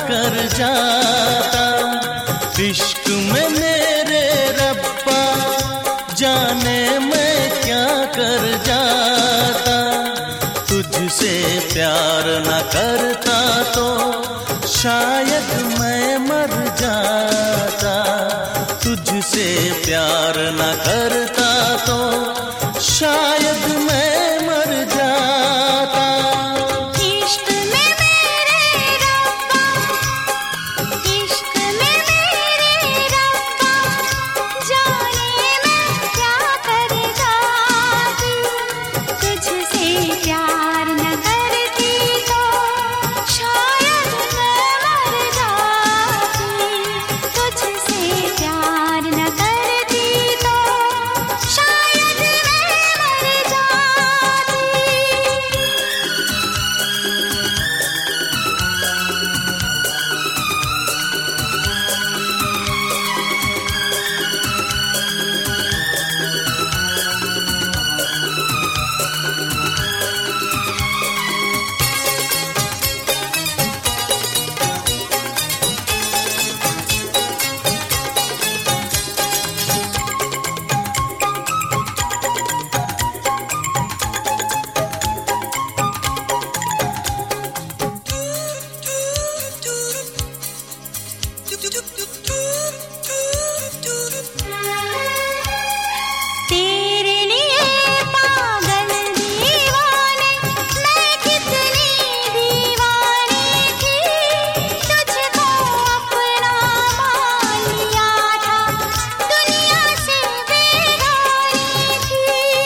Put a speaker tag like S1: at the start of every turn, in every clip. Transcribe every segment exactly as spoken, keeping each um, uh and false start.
S1: कर जाता। इश्क में मेरे रब्बा जाने मैं क्या कर जाता। तुझसे प्यार न करता तो शायद मैं मर जाता। तुझसे प्यार न करता तो शायद मैं मर जाता।
S2: इश्क में मेरे रब्बा, इश्क में मेरे रब्बा जाने मैं क्या कर जाती। तुझसे प्यार न करती तो शायद मैं मर जाती। तुझसे प्यार न करती तो शायद मैं मर जाती। तेरे लिए पागल दीवाने मैं कितनी दीवानी थी। तुझको अपना मान लिया था, दुनिया से बेगानी थी।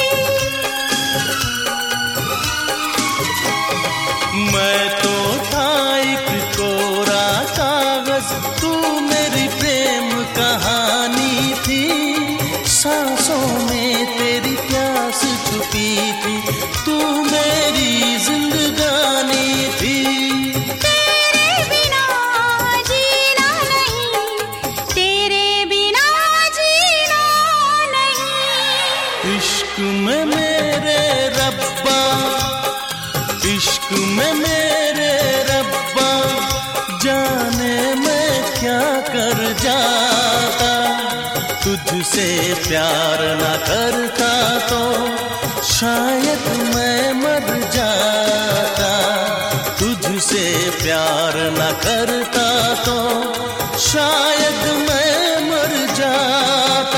S1: मैं तो था एक कोरा कागज, तू मेरी प्रेम कहानी थी। सांसों में तेरी प्यास छुपी थी, तू मेरी जिंदगानी थी।
S2: तेरे बिना जीना नहीं, तेरे बिना जीना नहीं।
S1: इश्क में मेरे रब्बा, इश्क में मेरे रब्बा जाने मैं क्या कर जाता। तुझसे प्यार न करता तो शायद मैं मर जाता। तुझसे प्यार न करता तो शायद मैं मर जाता।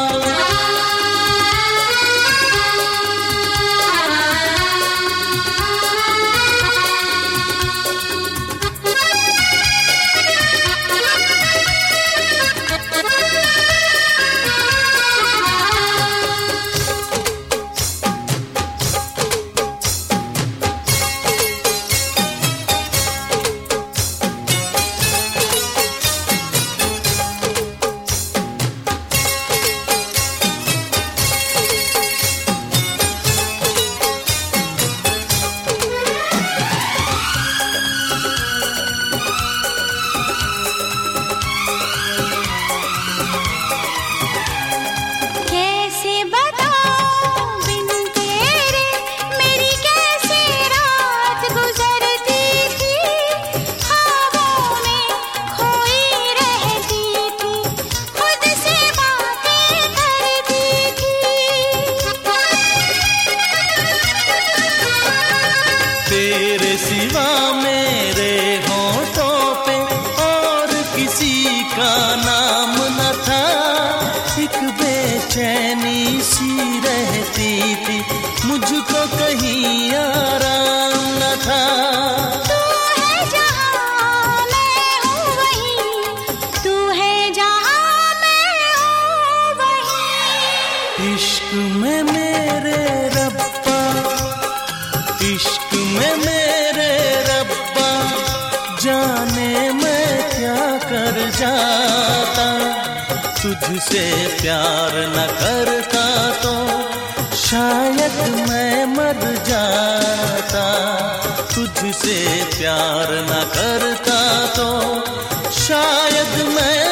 S2: कैसे बताऊं बिन तेरे मेरी कैसे रात गुजरती थी। ख्वाबों में खोई रहती थी, खुद से बातें करती थी।
S1: तेरे सिवा मेरे होठों पे और किसी का नाम न था। एक बेचैनी सी रहती थी, मुझको कहीं आराम न था।
S2: तू है जहाँ मैं हूँ वहीं, तू है जहाँ मैं हूँ वहीं।
S1: इश्क में मेरे रब्बा, इश्क में मेरे रब्बा जाने मैं क्या कर जाता। तुझसे प्यार न करता तो शायद मैं मर जाता। तुझसे प्यार न करता तो शायद मैं